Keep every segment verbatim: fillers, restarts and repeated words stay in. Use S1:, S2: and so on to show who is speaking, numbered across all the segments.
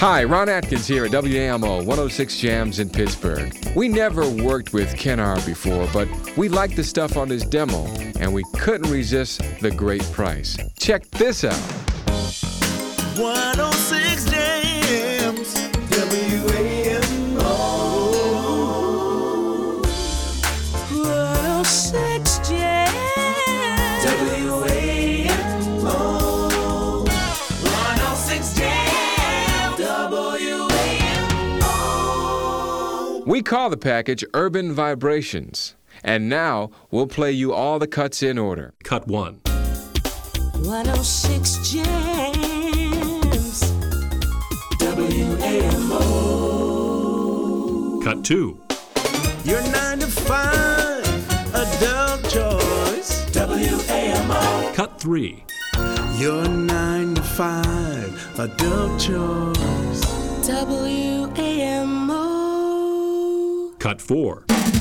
S1: Hi, Ron Atkins here at W A M O one oh six Jams in Pittsburgh. We never worked with Ken R before, but we liked the stuff on his demo, and we couldn't resist the great price. Check this out.
S2: one oh six Jams, W A M O.
S3: one oh six Jams,
S2: W A M O. one oh six Jams, W A M O.
S1: We call the package Urban Vibrations. And now we'll play you all the cuts in order.
S4: Cut one.
S3: one oh six Jams,
S2: W A M O.
S4: Cut two.
S2: Your nine to five, adult choice, W A M O.
S4: Cut three.
S2: Your nine to five, adult choice.
S3: W A M O.
S4: Cut four.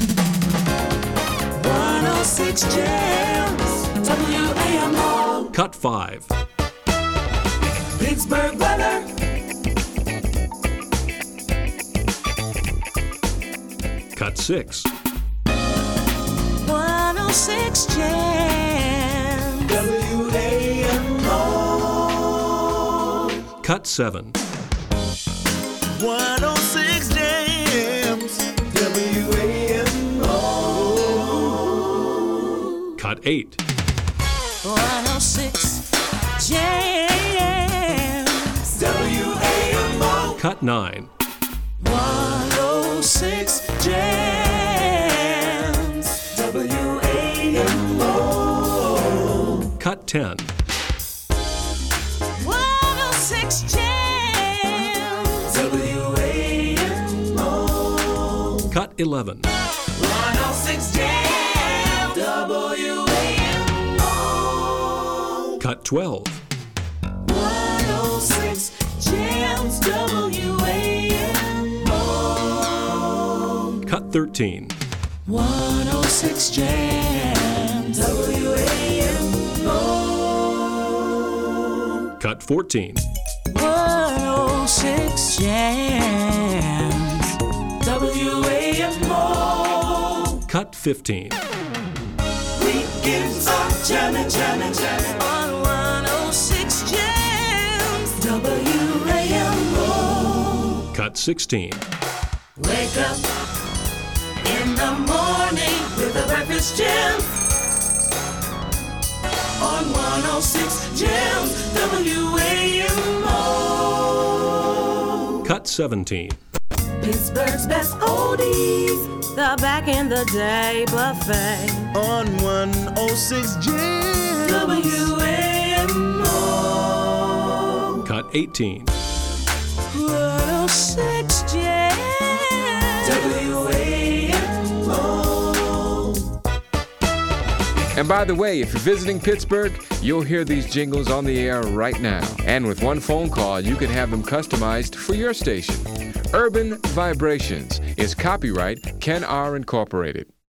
S3: one oh six Jams, W A M O.
S4: Cut five.
S2: Pittsburgh weather.
S4: Cut six.
S3: one oh six Jams,
S2: W A M O.
S4: Cut seven.
S2: one oh six Jams, W A M O.
S4: Cut eight.
S3: one oh six Jams,
S2: W A M O.
S4: Cut nine.
S3: one oh six Jams,
S2: W A M O.
S4: Cut ten.
S3: one oh six Jams,
S2: W A M O.
S4: Cut eleven.
S2: one oh six Jams, W A M O.
S4: Cut twelve.
S3: one oh six Jams, W A M O.
S4: Cut thirteen.
S3: one oh six Jams,
S2: W A M O.
S4: Cut fourteen.
S3: one oh six Jams,
S2: W A M O.
S4: Cut fifteen.
S2: Weekends are jamming, jamming, jamming.
S3: on one oh six Jams,
S2: W A M O.
S4: Cut sixteen.
S2: Wake up in the morning with a breakfast jam. On one oh six Jams, W A M O.
S4: Cut seventeen.
S2: Pittsburgh's best oldies.
S3: the back in the day buffet.
S2: On one oh six Jams, W A M O.
S4: Cut eighteen.
S3: one oh six Jams,
S2: W A M O.
S1: And by the way, if you're visiting Pittsburgh, you'll hear these jingles on the air right now. And with one phone call, you can have them customized for your station. Urban Vibrations is copyright Ken R Incorporated.